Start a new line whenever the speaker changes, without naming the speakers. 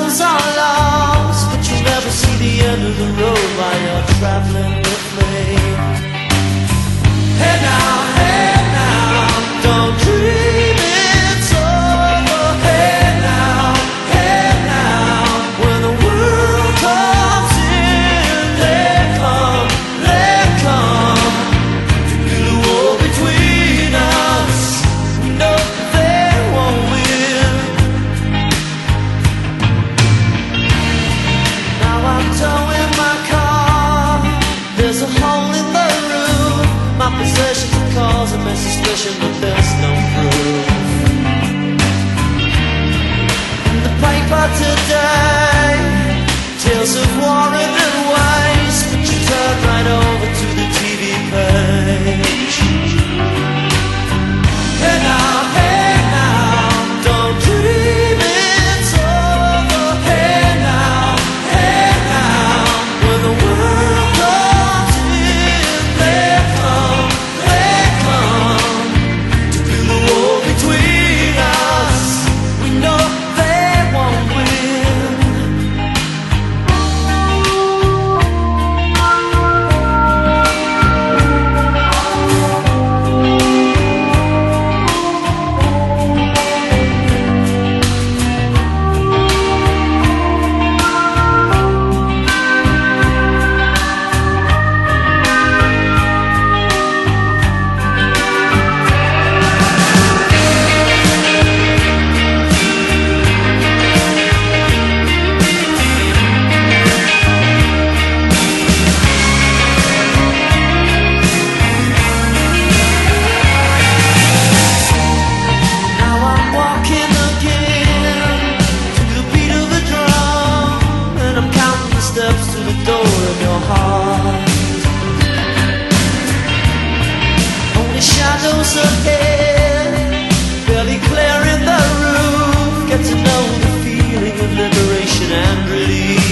shadows are lost, but you'll never see the end of the road while you're traveling with me. Hey now, don't dream it's over. Hey now, when the world comes in, they come to build a wall between us. No, they won't win. Now I'm towing my car. There's a hole in the roof. My possessions are causing me suspicion, but there's no proof. In the paper today, tales of war and waste, but you turn right over to the TV page. Hey now, don't dream it's over. Hey now, when the world comes in, they come to build a wall between us. We know they won't win. Now I'm walking again to the beat of a drum, and I'm counting the steps to the door of your heart. Only shadows ahead, barely clearing the roof. Get to know the feeling of liberation and relief.